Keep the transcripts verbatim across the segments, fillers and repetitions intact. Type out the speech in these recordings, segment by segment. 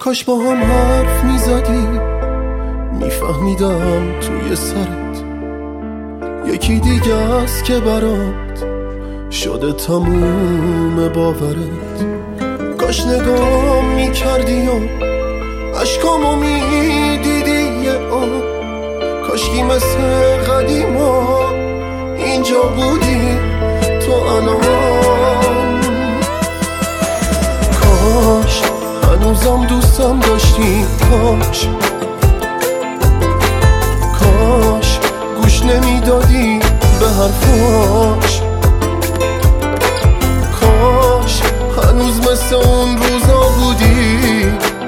کاش با هم حرف میزدی، میفهمیدم توی سرت یکی دیگه است که برات شده تموم باورت. کاش نگاه میکردی و عشقامو میدیدی یه آن، کاشکی مثل قدیما اینجا بودی تو الان. کاش هنوزم دوستم داشتی، کاش کاش گوش نمیدادی به حرفاش، کاش هنوز مثل اون روزا بودی،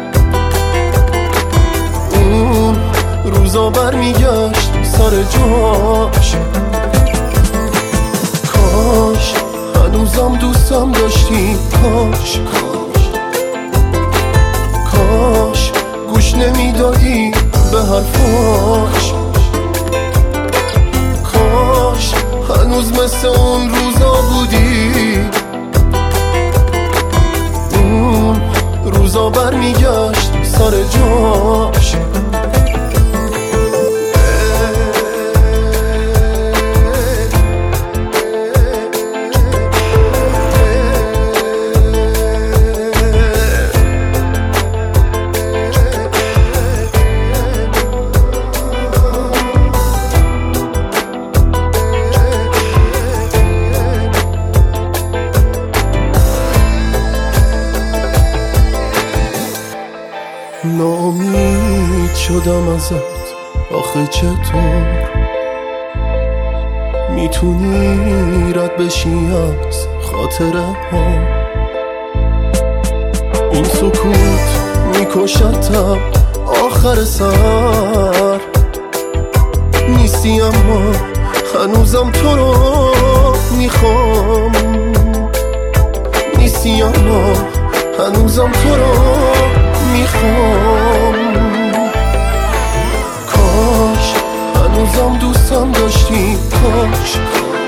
اون روزا برمیگشت سر جاش. کاش هنوزم دوستم داشتی، کاش کاش کاش گوش نمیدادی به حرفاش، کاش هنوز مثل اون روزا بودی، اون روزا برمیگشت سر جاش. ناامید شدم ازت، آخه چطور میتونی رد بشی از خاطره ها؟ این سکوت میکشتم آخر سر، نیستی اما هنوزم تو رو میخوام، نیستی اما هنوزم تو رو میخوام. کاش هنوزم دوستم داشتی، کاش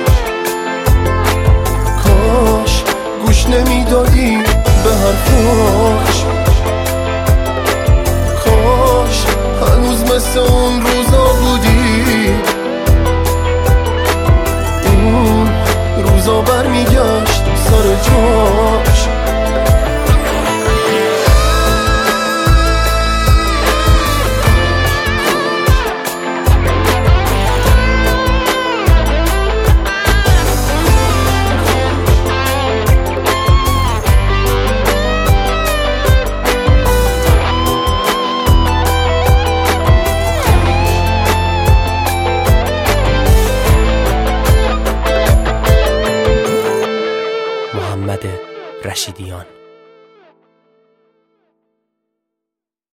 کاش گوش نمیدادی به حرفاش، کاش هنوز مثل اون روزا بودی، اون روزا برمیگشت سر جاش.